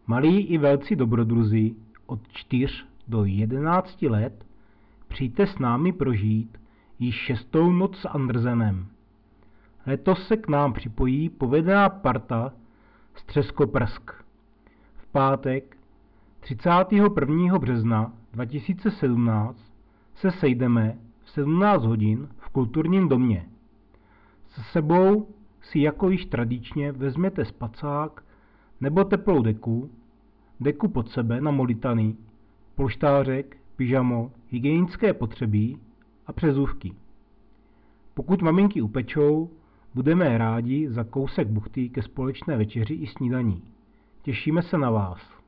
Malí i velcí dobrodruzi od 4 do 11 let, přijďte s námi prožít již 6. noc s Andersenem. Letos se k nám připojí povedená parta z Třeskoprsk. V pátek 31. března 2017 se sejdeme v 17 hodin v kulturním domě. Se sebou si jako již tradičně vezměte spacák nebo teplou deku pod sebe na molitany, polštářek, pyžamo, hygienické potřeby a přezůvky. Pokud maminky upečou, budeme rádi za kousek buchty ke společné večeři i snídaní. Těšíme se na vás.